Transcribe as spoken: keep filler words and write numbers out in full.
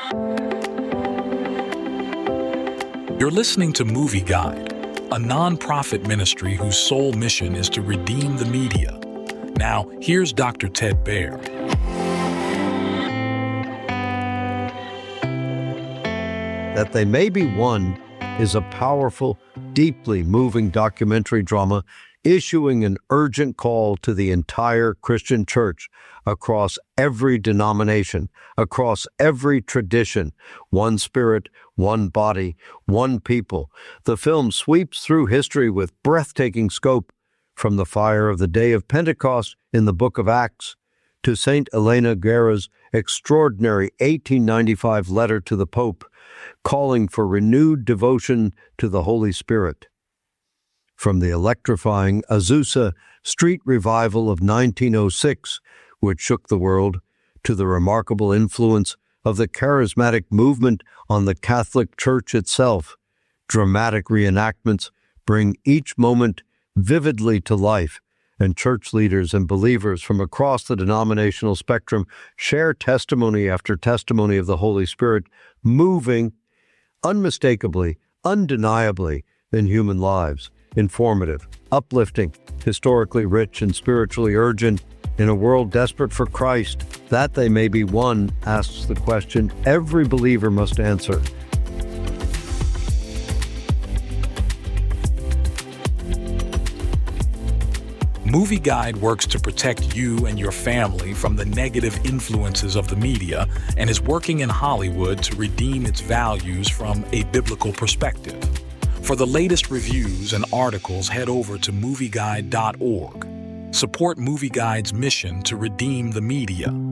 You're listening to Movie Guide, a non-profit ministry whose sole mission is to redeem the media. Now, here's Doctor Ted Baehr. That They May Be One is a powerful, deeply moving documentary drama issuing an urgent call to the entire Christian church across every denomination, across every tradition, one spirit, one body, one people. The film sweeps through history with breathtaking scope, from the fire of the day of Pentecost in the book of Acts to Saint Elena Guerra's extraordinary eighteen ninety-five letter to the Pope, calling for renewed devotion to the Holy Spirit. From the electrifying Azusa Street revival of nineteen oh six, which shook the world, to the remarkable influence of the charismatic movement on the Catholic Church itself, dramatic reenactments bring each moment vividly to life, and church leaders and believers from across the denominational spectrum share testimony after testimony of the Holy Spirit moving unmistakably, undeniably in human lives. Informative, uplifting, historically rich, and spiritually urgent. In a world desperate for Christ, That They May Be One asks the question every believer must answer. Movie Guide works to protect you and your family from the negative influences of the media and is working in Hollywood to redeem its values from a biblical perspective. For the latest reviews and articles, head over to movie guide dot org. Support Movie Guide's mission to redeem the media.